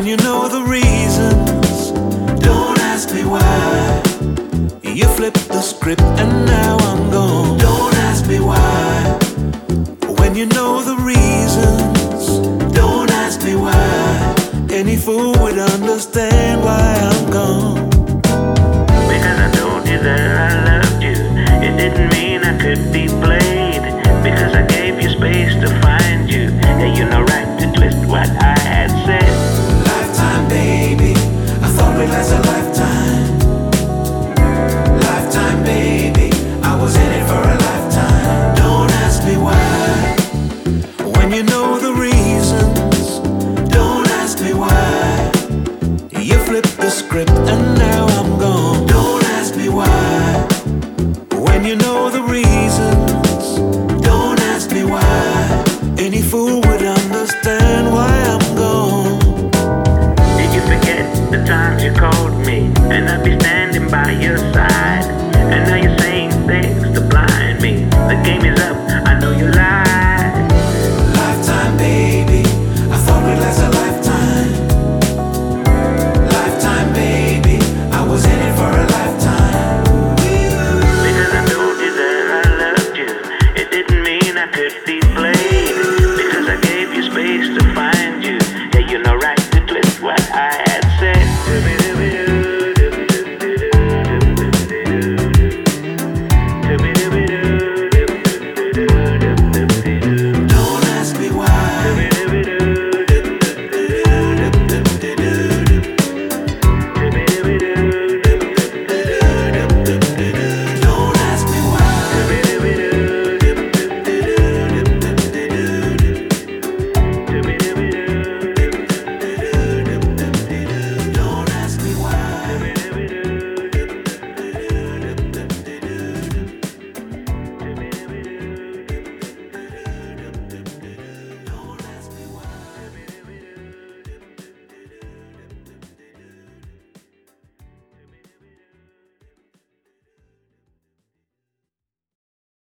you know the reasons, don't ask me why. You flipped the script and now I'm gone. Don't ask me why. When you know the reasons, don't ask me why. Any fool would understand why I'm gone. Because I told you that I loved you, it didn't mean I could be played.